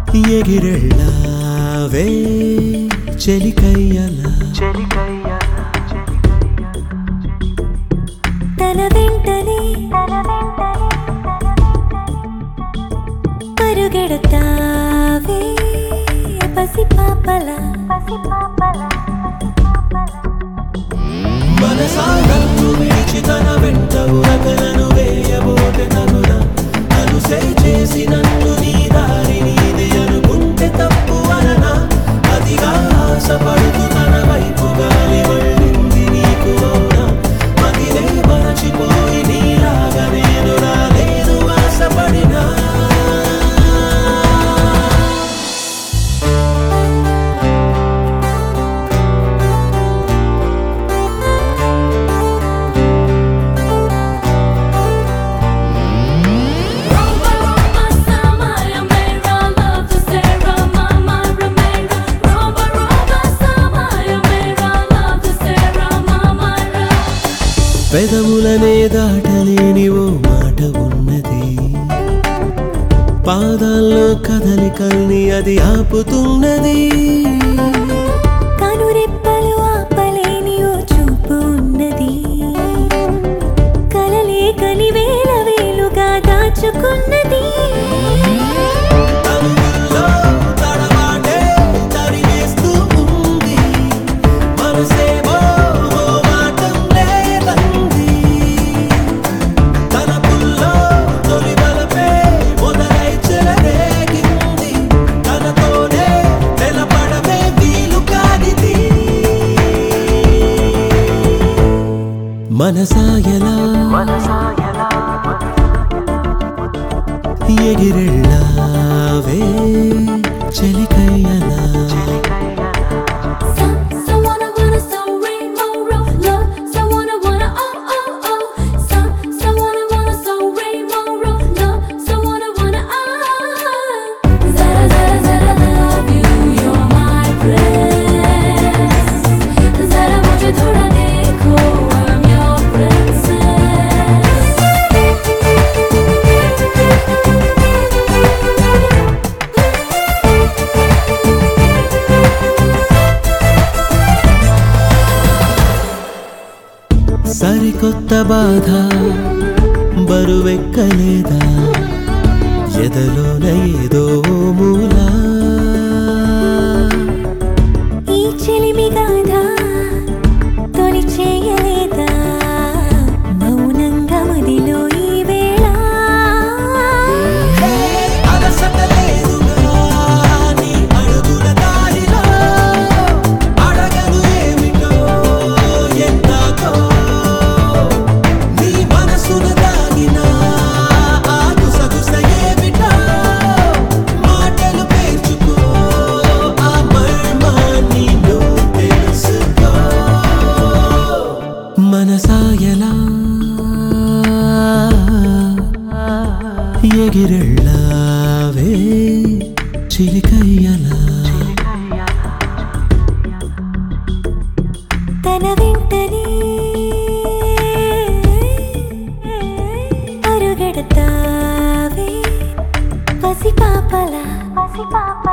ఎగిరెళ్ళావే చెలికయ్యలా తన వెంటనే పరుగెడతావే పసిపాపలా మనసాగత్తు విడిచి తన వెంట ఉరకలను వేయబోతే తను చేసి నన్ను నీ దారి నీది అనుకుంటే తప్పు అననా అదిగా ఆశపడుతూ తన వైపు గాలి మళ్ళింది నీకు అవునా మదిలే మరచిపోయి నీలాగా నేను రాలేదు ఆశపడినా పెదవులనే దాటలేని ఓ మాట ఉన్నది పాదాల్లో కదలికల్ని అది ఆపుతున్నది కనురెప్పలు ఆపలేని ఓ చూపు ఉన్నది కలలే కలివేల వేలుగా దాచుకున్నది తనువుల్లో తడబాటే తరిమేస్తూ ఉంది మనసేమో మనసాయలా ఎగిరెళ్ళావే చెలికయ్యలా సరికొత్త బాధ బరువెక్కలేదా ఎదలోన ఏదో మూలా ఈ చెలిమి గాథ తొలి చేయలేదా మౌనంగా మదిలో ఈ వేళ మనసాయలా ఎగిరెళ్ళావే చిలికయ్యలా తన వెంటనే పరుగెడతావే పసిపాపలా